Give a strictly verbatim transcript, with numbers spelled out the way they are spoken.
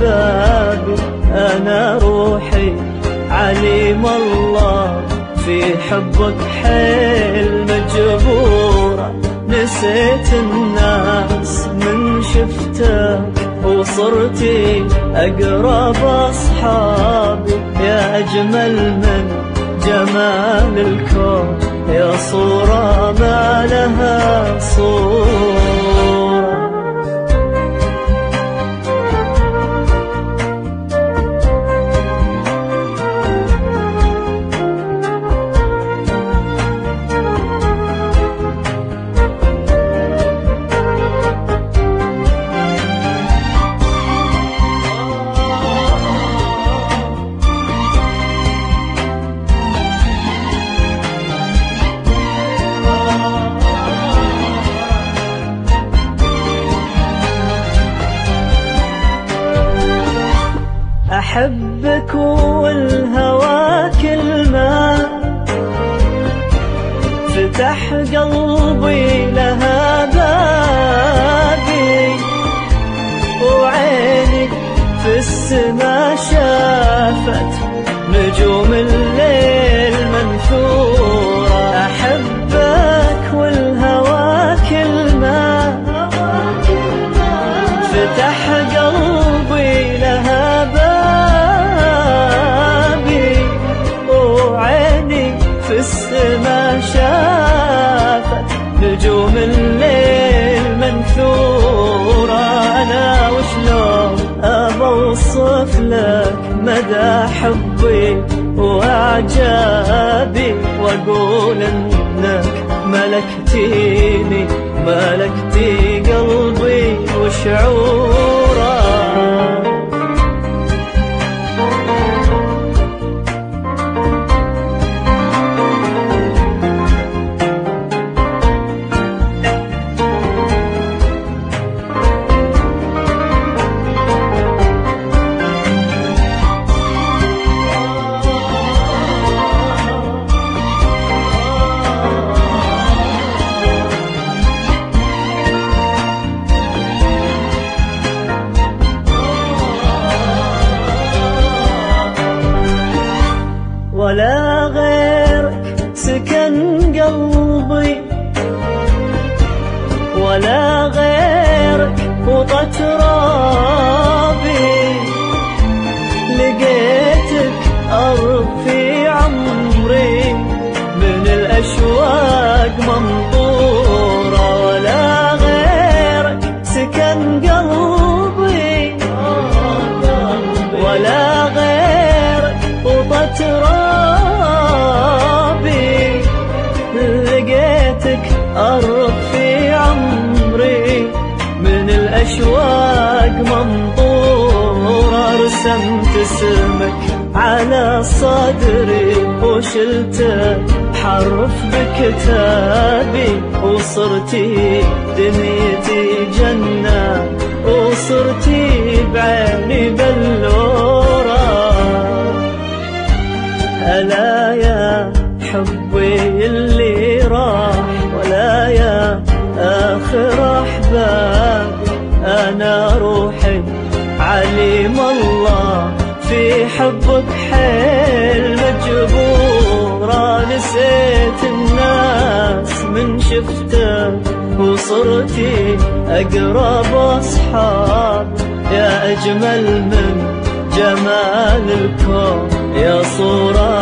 أحبابي أنا روحي عليم الله في حبك حيل مجبورة. نسيت الناس من شفتك وصرتي أقرب أصحابي. يا أجمل من جمال الكون يا صورة ما لها صورة. أحبك والهوى كلمة فتح قلبي لها بابي. وعيني في السما شافت نجوم الليل منثورة. أحبك والهوى كلمة فتح قلبي لها بابي. في السما شافت نجوم الليل منثورة. أنا وشلون أبوصف لك مدى حبي وأعجابي وأقول إنك ملكتيني ملكتي قلبي وشعوره. ولا غيرك سكن قلبي ولا غيرك وطت رابي. لقيتك أرض في عمري من الأشواق منظورة. ولا غيرك سكن قلبي ولا غيرك وطت رابي. لقيتك أرض في عمري من الأشواق منظورة. رسمت اسمك على صدري وشلته حرف بكتابي. وصرتي دنيتي جنة وصرتي بعيني بلورة. ألا يا حبي اللي راح ولا يا آخر أحبابي أنا روحي عليم الله في حبك حيل مجبورة. نسيت الناس من شفتك وصرتي أقرب أصحاب. يا أجمل من جمال الكون يا صورة